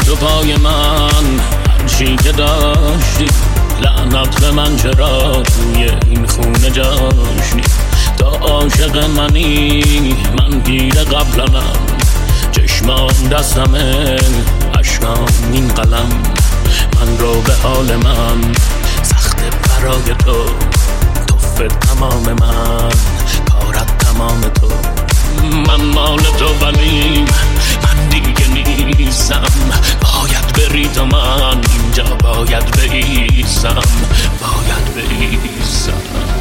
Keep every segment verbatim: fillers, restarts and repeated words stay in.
تو پای من هرچی که داشتی، لعنت به من چرا توی این خونه جاشتی. تا عاشق منی من پیر قبلنم، چشمان دستمه اشکام این قلم. من رو به حال من سخت برای تو، توفه تمام من کارت تمام تو. من مال تو ولی من دیگه نیستم، باید بری تو من اینجا باید بایستم، باید بایستم.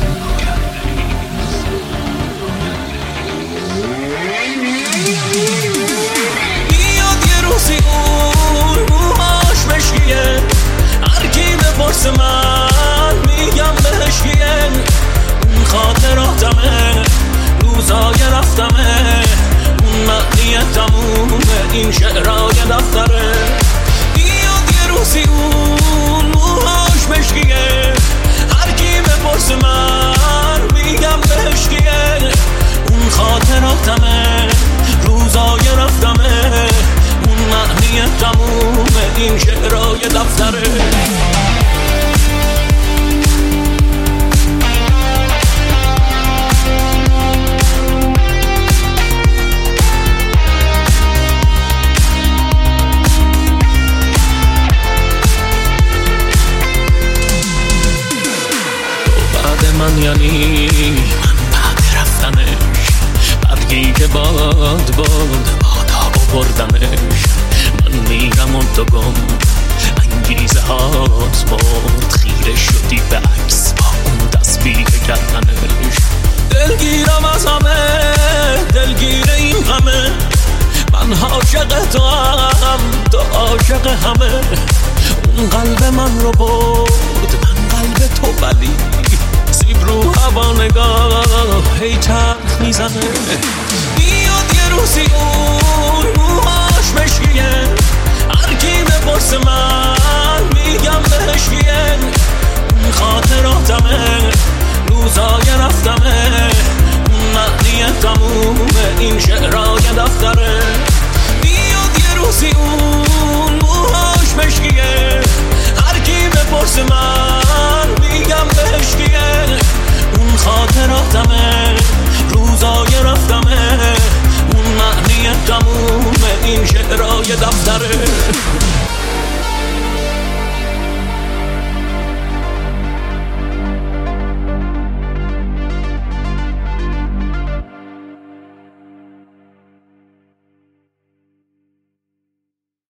بیاد یه روزی اون موهاش مشکیه، هر کی بپرس من میگم بهش کیه. اون خاطراتمه روزای رفتمه، اون معنی تمومه این شعرهای دفتره. بیاد یه روزی اون موهاش مشکیه، هر کی بپرس من میگم بهش کیه. اون خاطراتمه روزای رفتمه، اون معنی تمومه این شعرهای دفتره. من یعنی من بعد رفتنش، برگی که باد باد بادا بردمش. من میرم اون تو گم انگیزه هات مرد، خیره شدی به عکس با اون تسبیح کردنش. دلگیرم از همه دلگیر این همه، من عاشق تو هم تو عاشق همه. اون قلب من رو برد من قلب تو ولی سیب رو هوا نگاه هی چرخ میزنه. بیاد یه روزی اون موهاش مشکیه، هر کی بپرس من